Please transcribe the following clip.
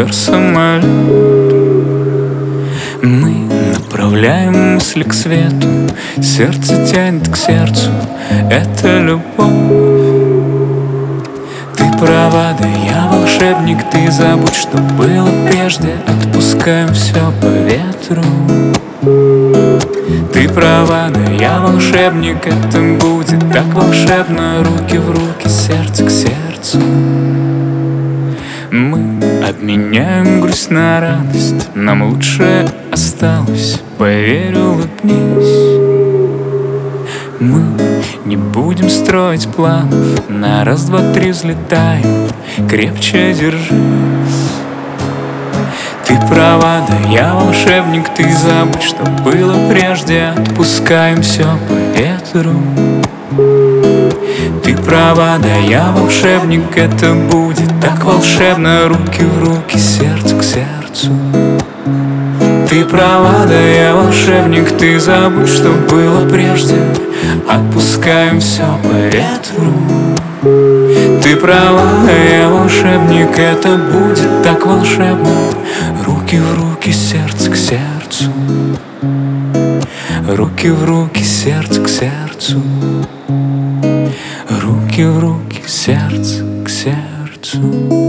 ковер-самолет. Мы направляем мысли к свету, сердце тянет к сердцу, это любовь. Ты права, да я волшебник, ты забудь, что было прежде, отпускаем все по ветру. Ты права, да я волшебник, это будет так волшебно, руки в руки, сердце к сердцу. Мы обменяем грусть на радость, нам лучшее осталось, поверь, улыбнись. Мы не будем строить планов, на раз, два, три взлетаем, крепче держись. Ты права, да я волшебник, ты забудь, что было прежде, отпускаем все по ветру. Ты права, да я волшебник, это будет так волшебно, руки в руки, сердце к сердцу. Ты права, да я волшебник, ты забудь, что было прежде, отпускаем все по ветру. Ты права, да я волшебник, это будет так волшебно, руки в руки, сердце к сердцу. Руки в руки, сердце к сердцу. Руки в руки, сердце к сердцу.